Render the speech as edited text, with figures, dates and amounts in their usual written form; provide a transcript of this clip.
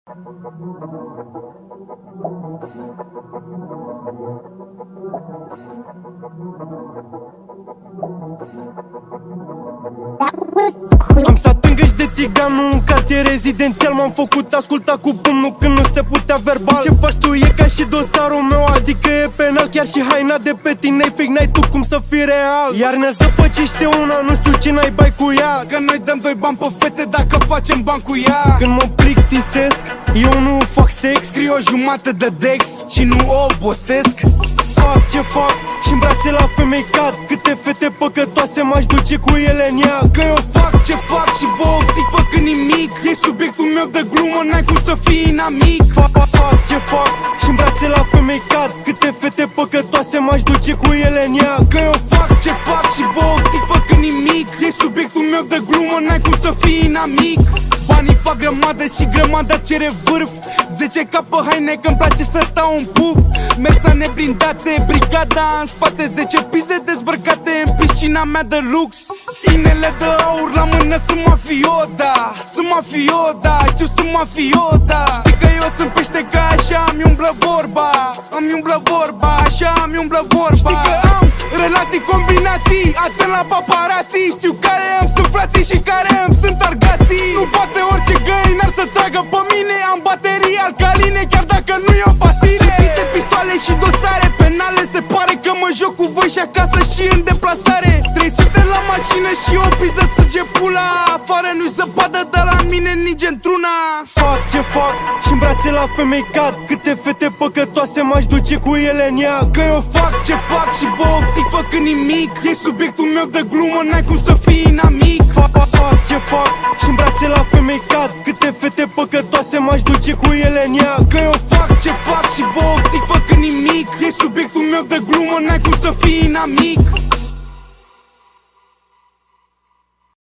Am stat în găși de țiganul în cartier rezidențial. M-am făcut ascultat cu pumnul când nu se putea verbal. Ce faci tu e ca și dosarul meu, adică e penal. Chiar și haina de pe tine e fake, n-ai tu cum să fii real. Iar ne zăpăcește una, nu știu ce n-ai bai cu ea. Că noi dăm doi bani pe fete dacă facem bani cu ea. Când mă plictisesc, eu nu fac sex. Scriu o jumătate de dex și nu obosesc. Fac ce fac și-n brațe la femei cad. Câte fete păcătoase m-aș duce cu ele în ea. Că eu fac ce fac și vă optic făcă nimic. E subiectul meu de glumă, n-ai cum să fii inamic. Fac ce fac și-n brațe la femei cad. Câte fete păcătoase m-aș duce cu ele în ea. Că eu fac ce fac și vă optic făcă nimic. E subiectul meu de glumă, n-ai cum să fii inamic. Banii fac grămadă și grămada cere vârf. 10 capă haine că-mi place să stau în puf. Meța neblindate, brigada în spate. 10 pise dezbrăcate în piscina mea de lux. Inele de aur la mână sunt mafioda. Sunt mafioda, știu sunt mafioda. Știi că eu sunt pește că așa mi umblă vorba. Îmi umblă vorba, așa mi umblă vorba. Știi că am relații, combinații, atent la paparații. Știu care îmi sunt frații și care îmi sunt argații. Nu poate orice găinar să tragă pe mine. Am baterii alcaline chiar dacă nu iau pastile. Uite pistoale și dosare penale. Se pare că mă joc cu voi și acasă și în deplasare. 300 la mașină și o piză sânge pula. Afară nu-i zăpadă de la mine nici într-una. Fac ce fac și-n brațe la femei cad. Câte fete păcătoase m-aș duce cu ele în ea. Că eu fac ce fac și vă optic făcă nimic. E subiectul meu de glumă, n-ai cum să fii inamic. Fac ce fac și-n brațe la femei cad. Câte fete păcătoase m-aș duce cu ele în ea. Că eu fac ce fac și vă optic făcă nimic. E subiectul meu de glumă, n-ai cum să fii inamic.